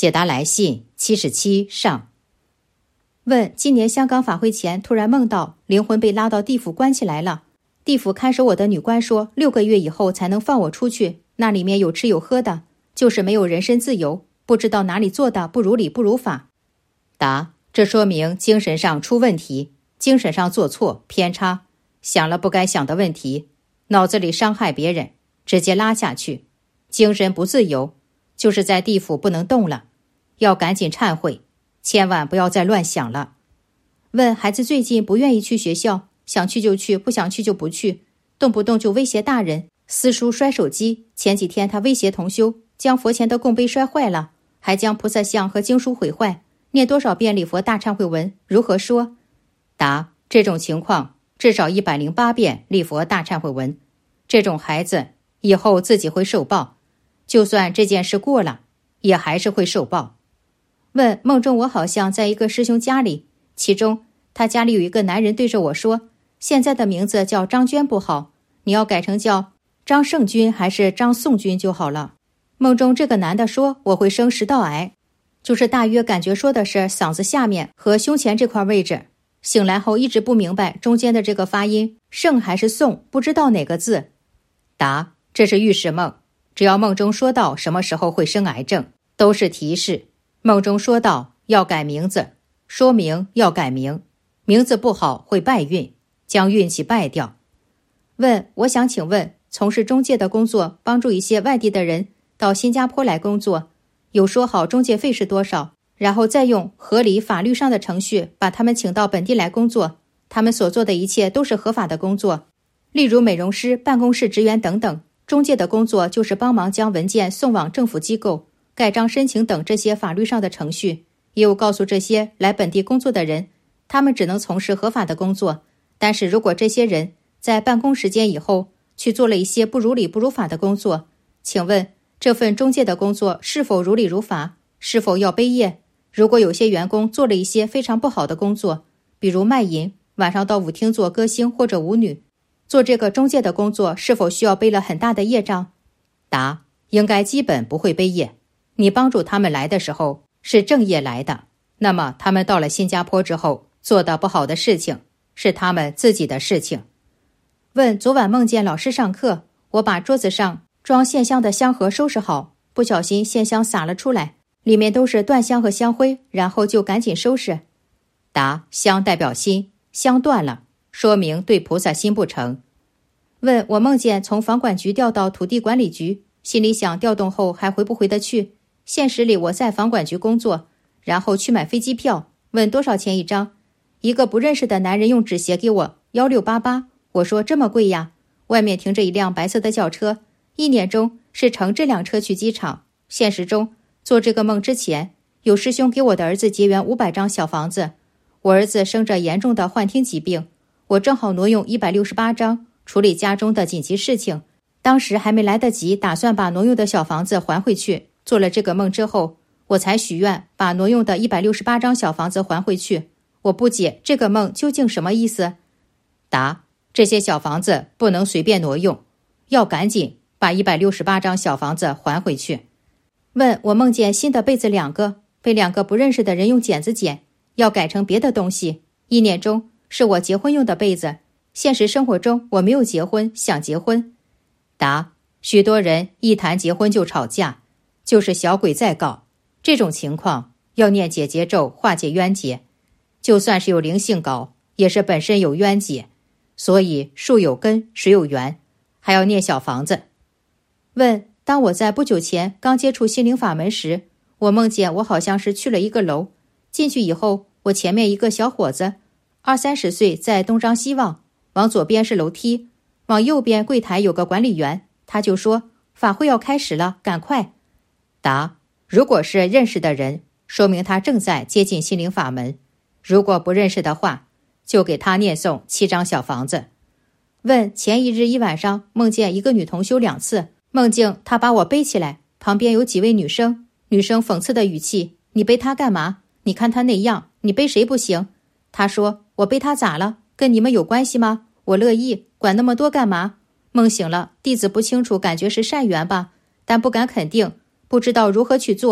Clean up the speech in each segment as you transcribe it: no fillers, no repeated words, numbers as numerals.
解答来信77上。问：今年香港法会前突然梦到灵魂被拉到地府关起来了，地府看守我的女官说6个月以后才能放我出去，那里面有吃有喝的，就是没有人身自由，不知道哪里做的不如理不如法。答：这说明精神上出问题，精神上做错偏差，想了不该想的问题，脑子里伤害别人，直接拉下去，精神不自由，就是在地府不能动了，要赶紧忏悔，千万不要再乱想了。问：孩子最近不愿意去学校，想去就去，不想去就不去，动不动就威胁大人，撕书摔手机，前几天他威胁同修将佛前的供杯摔坏了，还将菩萨像和经书毁坏，念多少遍礼佛大忏悔文，如何说？答：这种情况至少108遍礼佛大忏悔文，这种孩子以后自己会受报，就算这件事过了，也还是会受报。问：梦中我好像在一个师兄家里，其中他家里有一个男人对着我说，现在的名字叫张娟不好，你要改成叫张胜军还是张宋军就好了。梦中这个男的说我会生食道癌，就是大约感觉说的是嗓子下面和胸前这块位置，醒来后一直不明白中间的这个发音胜还是宋，不知道哪个字。答：这是预示梦，只要梦中说到什么时候会生癌症，都是提示。梦中说到要改名字，说明要改名，名字不好会败运，将运气败掉。问：我想请问，从事中介的工作，帮助一些外地的人到新加坡来工作，有说好中介费是多少，然后再用合理法律上的程序把他们请到本地来工作，他们所做的一切都是合法的工作，例如美容师、办公室职员等等。中介的工作就是帮忙将文件送往政府机构、盖章申请等这些法律上的程序，也有告诉这些来本地工作的人，他们只能从事合法的工作，但是如果这些人在办公时间以后去做了一些不如理不如法的工作，请问这份中介的工作是否如理如法，是否要背业？如果有些员工做了一些非常不好的工作，比如卖淫，晚上到舞厅做歌星或者舞女，做这个中介的工作是否需要背了很大的业障？答：应该基本不会背业，你帮助他们来的时候是正业来的，那么他们到了新加坡之后做的不好的事情是他们自己的事情。问：昨晚梦见老师上课，我把桌子上装线香的香盒收拾好，不小心线香洒了出来，里面都是断香和香灰，然后就赶紧收拾。答：香代表心，香断了，说明对菩萨心不诚。问：我梦见从房管局调到土地管理局，心里想调动后还回不回得去，现实里我在房管局工作，然后去买飞机票，问多少钱一张，一个不认识的男人用纸写给我1688，我说这么贵呀，外面停着一辆白色的轿车，意念中是乘这辆车去机场，现实中做这个梦之前，有师兄给我的儿子结缘500张小房子，我儿子生着严重的幻听疾病，我正好挪用168张处理家中的紧急事情，当时还没来得及打算把挪用的小房子还回去，做了这个梦之后，我才许愿把挪用的168张小房子还回去。我不解这个梦究竟什么意思？答：这些小房子不能随便挪用，要赶紧把168张小房子还回去。问：我梦见新的被子2个，被2个不认识的人用剪子剪，要改成别的东西，意念中是我结婚用的被子，现实生活中我没有结婚，想结婚。答：许多人一谈结婚就吵架，就是小鬼在搞，这种情况要念解结咒化解冤结，就算是有灵性搞，也是本身有冤结，所以树有根，水有源，还要念小房子。问：当我在不久前刚接触心灵法门时，我梦见我好像是去了一个楼，进去以后，我前面一个小伙子20-30岁，在东张西望，往左边是楼梯，往右边柜台有个管理员，他就说法会要开始了，赶快。答：如果是认识的人，说明他正在接近心灵法门，如果不认识的话，就给他念诵7张小房子。问：前一日一晚上梦见一个女同修2次，梦境她把我背起来，旁边有几位女生，女生讽刺的语气：你背她干嘛？你看她那样，你背谁不行？她说：我背她咋了？跟你们有关系吗？我乐意，管那么多干嘛？梦醒了，弟子不清楚，感觉是善缘吧，但不敢肯定，不知道如何去做，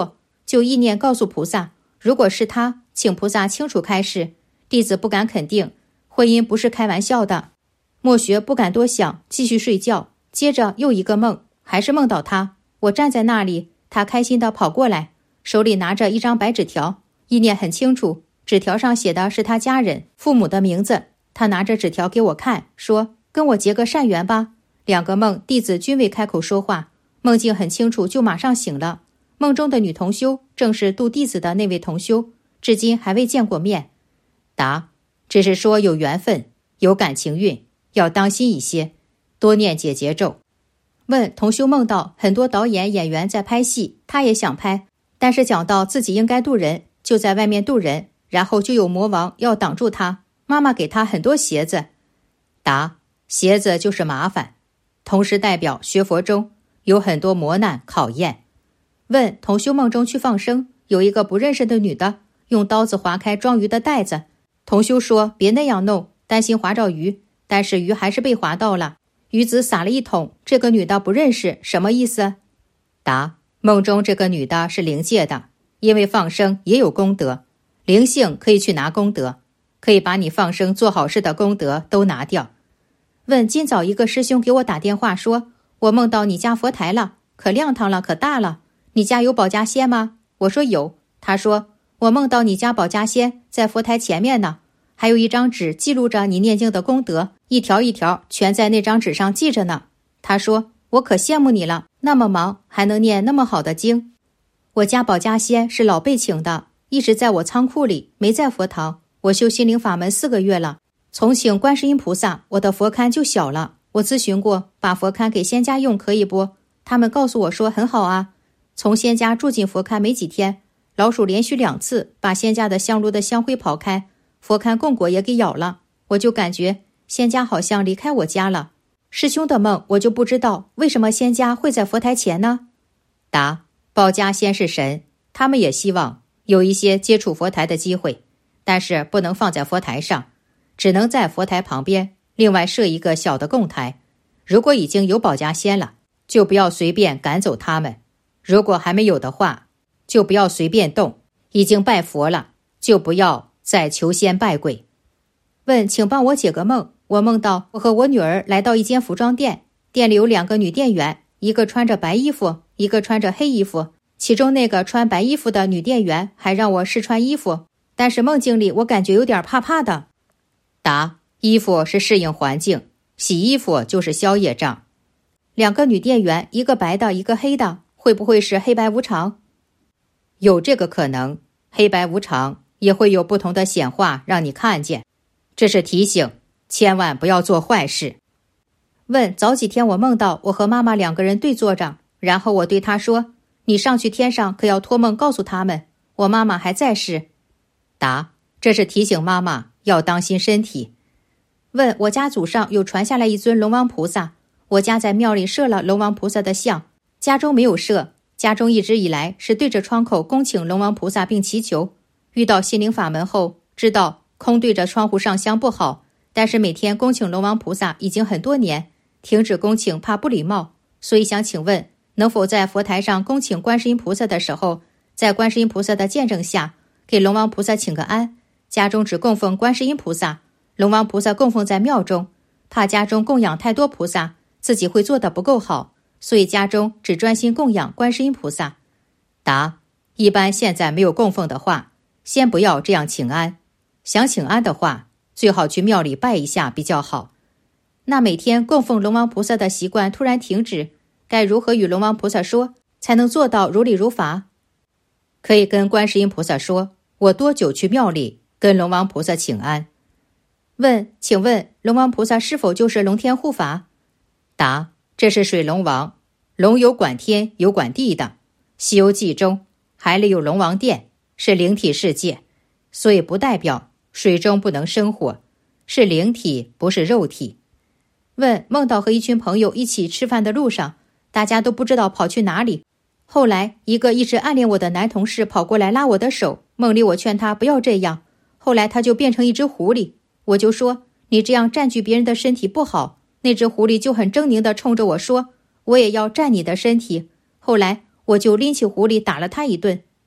就意念告诉菩萨，如果是他，请菩萨清楚开示，弟子不敢肯定，婚姻不是开玩笑的。莫学不敢多想，继续睡觉。接着又一个梦，还是梦到他，我站在那里，他开心地跑过来，手里拿着一张白纸条，意念很清楚，纸条上写的是他家人、父母的名字。他拿着纸条给我看，说跟我结个善缘吧。2个梦，弟子均未开口说话，梦境很清楚，就马上醒了。梦中的女同修正是度弟子的那位同修，至今还未见过面。答：只是说有缘分，有感情运，要当心一些，多念解结咒。问同修梦到很多导演演员在拍戏，他也想拍，但是讲到自己应该渡人，就在外面渡人，然后就有魔王要挡住他，妈妈给他很多鞋子。答：鞋子就是麻烦，同时代表学佛中有很多磨难考验。问同修梦中去放生，有一个不认识的女的用刀子划开装鱼的袋子，同修说别那样弄，担心划着鱼，但是鱼还是被划到了，鱼籽撒了一桶，这个女的不认识，什么意思？答：梦中这个女的是灵界的，因为放生也有功德，灵性可以去拿功德，可以把你放生做好事的功德都拿掉。问今早一个师兄给我打电话说，我梦到你家佛台了，可亮堂了，可大了，你家有保家仙吗？我说有。他说我梦到你家保家仙在佛台前面呢，还有一张纸记录着你念经的功德，一条一条全在那张纸上记着呢。他说我可羡慕你了，那么忙还能念那么好的经。我家保家仙是老辈请的，一直在我仓库里，没在佛堂。我修心灵法门4个月了，从请观世音菩萨，我的佛龛就小了。我咨询过，把佛龛给仙家用可以不？他们告诉我说很好啊。从仙家住进佛龛没几天，老鼠连续2次把仙家的香炉的香灰刨开，佛龛供果也给咬了。我就感觉仙家好像离开我家了。师兄的梦我就不知道，为什么仙家会在佛台前呢？答：保家仙是神，他们也希望有一些接触佛台的机会，但是不能放在佛台上，只能在佛台旁边另外设一个小的供台。如果已经有保家仙了，就不要随便赶走他们，如果还没有的话，就不要随便动，已经拜佛了，就不要再求仙拜鬼。问请帮我解个梦，我梦到我和我女儿来到一间服装店，店里有2个女店员，一个穿着白衣服，一个穿着黑衣服，其中那个穿白衣服的女店员还让我试穿衣服，但是梦境里我感觉有点怕怕的。答：衣服是适应环境，洗衣服就是消业障。2个女店员，一个白的，一个黑的，会不会是黑白无常？有这个可能，黑白无常也会有不同的显化让你看见，这是提醒，千万不要做坏事。问早几天我梦到我和妈妈2个人对坐着，然后我对她说，你上去天上可要托梦告诉他们，我妈妈还在世。答：这是提醒妈妈要当心身体。问我家祖上有传下来一尊龙王菩萨，我家在庙里设了龙王菩萨的像，家中没有设，家中一直以来是对着窗口恭请龙王菩萨并祈求。遇到心灵法门后，知道空对着窗户上香不好，但是每天恭请龙王菩萨已经很多年，停止恭请怕不礼貌，所以想请问能否在佛台上恭请观世音菩萨的时候，在观世音菩萨的见证下给龙王菩萨请个安，家中只供奉观世音菩萨，龙王菩萨供奉在庙中，怕家中供养太多菩萨，自己会做得不够好，所以家中只专心供养观世音菩萨。答：一般现在没有供奉的话，先不要这样请安，想请安的话，最好去庙里拜一下比较好。那每天供奉龙王菩萨的习惯突然停止，该如何与龙王菩萨说，才能做到如理如法？可以跟观世音菩萨说，我多久去庙里跟龙王菩萨请安。问请问龙王菩萨是否就是龙天护法？答：这是水龙王，龙有管天有管地的，西游记中海里有龙王殿，是灵体世界，所以不代表水中不能生活，是灵体不是肉体。问梦到和一群朋友一起吃饭的路上，大家都不知道跑去哪里，后来一个一直暗恋我的男同事跑过来拉我的手，梦里我劝他不要这样，后来他就变成一只狐狸，我就说你这样占据别人的身体不好，那只狐狸就很狰狞地冲着我说，我也要占你的身体。后来我就拎起狐狸打了他一顿，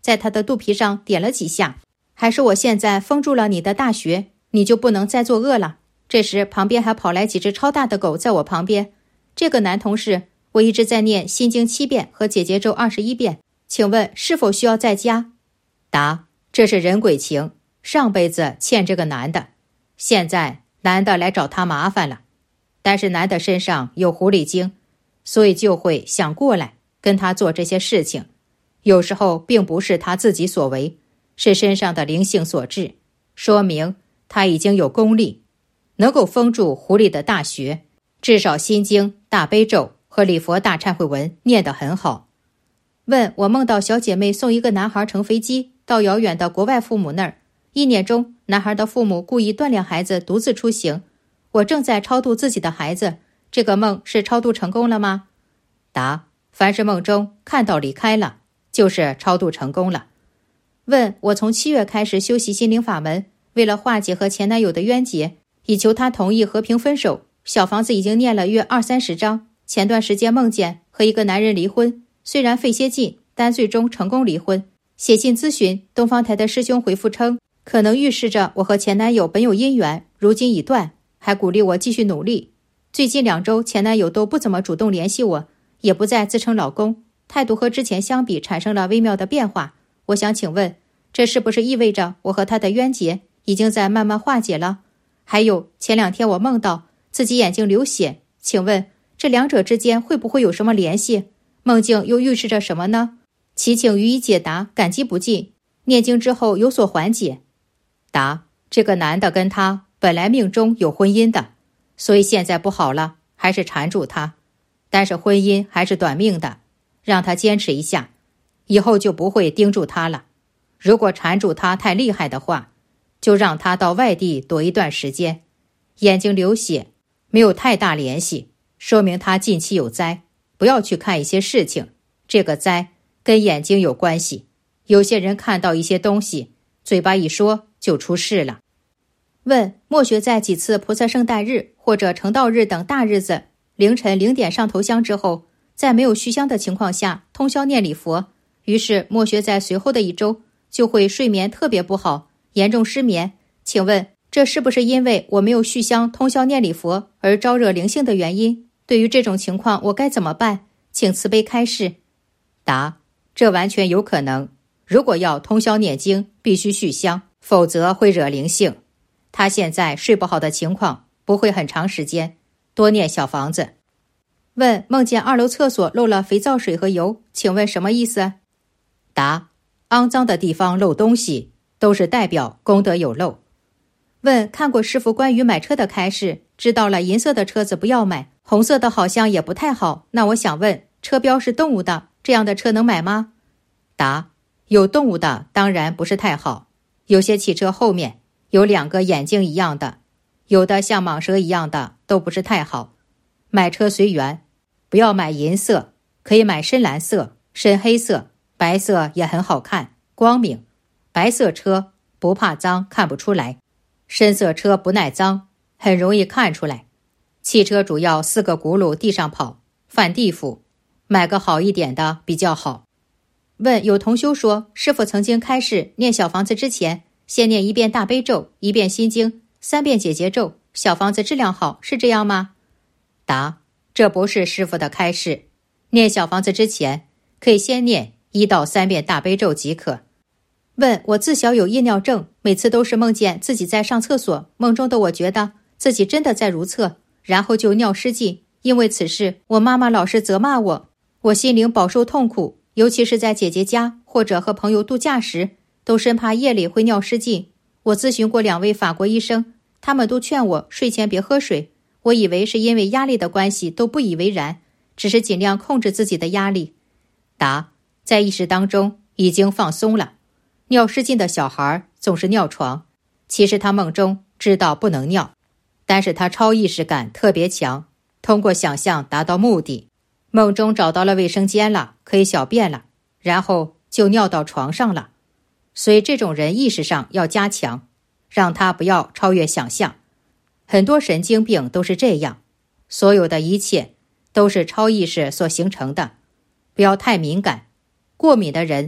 在他的肚皮上点了几下，还说我现在封住了你的大穴，你就不能再作恶了。这时旁边还跑来几只超大的狗在我旁边。这个男同事，我一直在念心经7遍和解结咒21遍，请问是否需要再加？答：这是人鬼情，上辈子欠这个男的，现在男的来找他麻烦了，但是男的身上有狐狸精，所以就会想过来跟他做这些事情。有时候并不是他自己所为，是身上的灵性所致，说明他已经有功力，能够封住狐狸的大穴，至少心经、大悲咒和礼佛大忏悔文念得很好。问我梦到小姐妹送一个男孩乘飞机到遥远的国外父母那儿，意念中男孩的父母故意锻炼孩子独自出行，我正在超度自己的孩子，这个梦是超度成功了吗？答：凡是梦中看到离开了，就是超度成功了。问我从7月开始修习心灵法门，为了化解和前男友的冤结，以求他同意和平分手，小房子已经念了约20-30章，前段时间梦见和一个男人离婚，虽然费些劲，但最终成功离婚。写信咨询，东方台的师兄回复称，可能预示着我和前男友本有姻缘，如今已断，还鼓励我继续努力。最近2周，前男友都不怎么主动联系我，也不再自称老公，态度和之前相比产生了微妙的变化。我想请问，这是不是意味着我和他的冤结已经在慢慢化解了？还有前2天我梦到自己眼睛流血，请问这2者之间会不会有什么联系？梦境又预示着什么呢？祈请予以解答，感激不尽。念经之后有所缓解。答：这个男的跟他本来命中有婚姻的，所以现在不好了，还是缠住他。但是婚姻还是短命的，让他坚持一下，以后就不会盯住他了。如果缠住他太厉害的话，就让他到外地躲一段时间。眼睛流血没有太大联系，说明他近期有灾，不要去看一些事情，这个灾跟眼睛有关系。有些人看到一些东西，嘴巴一说就出事了。问默学在几次菩萨圣诞日或者成道日等大日子凌晨0点上头香之后，在没有续香的情况下通宵念礼佛，于是默学在随后的1周就会睡眠特别不好，严重失眠。请问这是不是因为我没有续香通宵念礼佛而招惹灵性的原因？对于这种情况我该怎么办？请慈悲开示。答：这完全有可能。如果要通宵念经，必须续香，否则会惹灵性。他现在睡不好的情况不会很长时间，多念小房子。问梦见2楼厕所漏了肥皂水和油，请问什么意思？答：肮脏的地方漏东西，都是代表功德有漏。问看过师父关于买车的开示，知道了银色的车子不要买，红色的好像也不太好，那我想问，车标是动物的，这样的车能买吗？答：有动物的当然不是太好，有些汽车后面有2个眼睛一样的，有的像蟒蛇一样的都不是太好。买车随缘，不要买银色，可以买深蓝色、深黑色，白色也很好看，光明。白色车不怕脏，看不出来，深色车不耐脏，很容易看出来。汽车主要4个轱辘地上跑，犯地府，买个好一点的比较好。问有同修说，师父曾经开示念小房子之前先念1遍大悲咒、1遍心经、3遍解结咒，小房子质量好，是这样吗？答：这不是师父的开示，念小房子之前可以先念1到3遍大悲咒即可。问我自小有夜尿症，每次都是梦见自己在上厕所，梦中的我觉得自己真的在如厕，然后就尿失禁，因为此事我妈妈老是责骂我，我心灵饱受痛苦，尤其是在姐姐家或者和朋友度假时，都生怕夜里会尿失禁。我咨询过2位法国医生，他们都劝我睡前别喝水，我以为是因为压力的关系，都不以为然，只是尽量控制自己的压力。答：在意识当中已经放松了。尿失禁的小孩总是尿床，其实他梦中知道不能尿，但是他超意识感特别强，通过想象达到目的。梦中找到了卫生间了，可以小便了，然后就尿到床上了。所以这种人意识上要加强，让他不要超越想象。很多神经病都是这样，所有的一切都是超意识所形成的。不要太敏感，过敏的人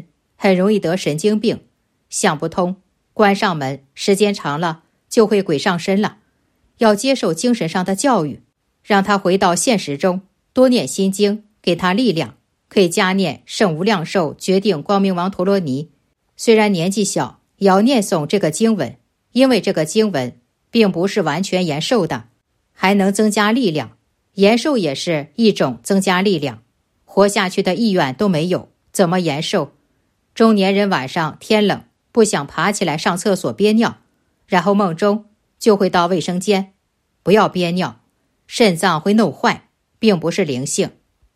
很容易得神经病，想不通，关上门，时间长了就会鬼上身了。要接受精神上的教育，让他回到现实中，多念心经，给他力量。可以加念圣无量寿决定光明王陀罗尼，虽然年纪小，也要念诵这个经文，因为这个经文并不是完全延寿的，还能增加力量。延寿也是一种增加力量，活下去的意愿都没有，怎么延寿？中年人晚上天冷，不想爬起来上厕所憋尿，然后梦中就会到卫生间，不要憋尿，肾脏会弄坏，并不是灵性。